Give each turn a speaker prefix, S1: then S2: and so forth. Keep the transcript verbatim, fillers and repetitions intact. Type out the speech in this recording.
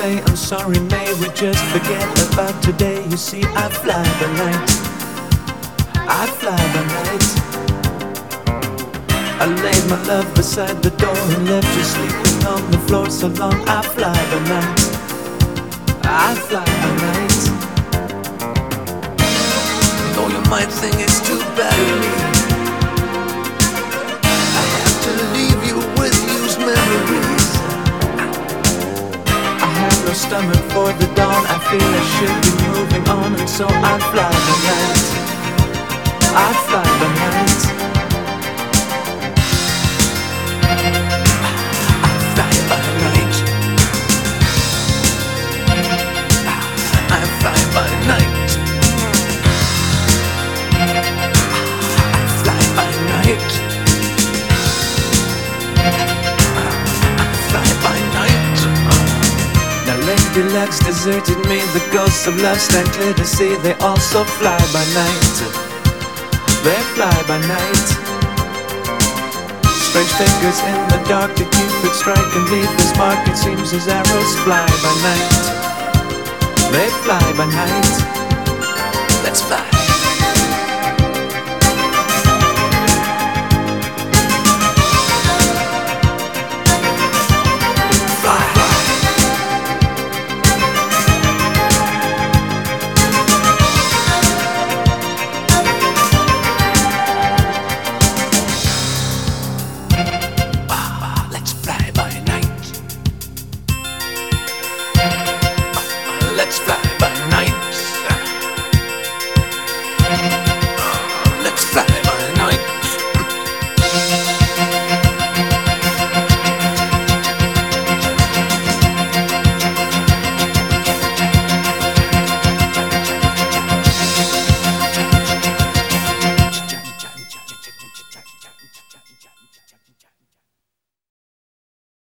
S1: say I'm sorry, may we just forget about today? You see, I fly by night, I fly by night. I laid my love beside the door and left you sleeping on the floor so long. I fly by night, I fly by night. Though you might think it's too bad of me, I have to leave you with used memories. I have no stomach for the dawn, I feel I should be moving on, and so I fly by night, I fly by night. I fly by night, I fly by night, I fly by night, I fly by night. Now lady luck's deserted me, the ghosts of love stand clear to see. They also fly by night, they fly by night. Strange fingers in the dark, the cupid strike and leave his mark. It seems his arrows fly by night, they fly by night.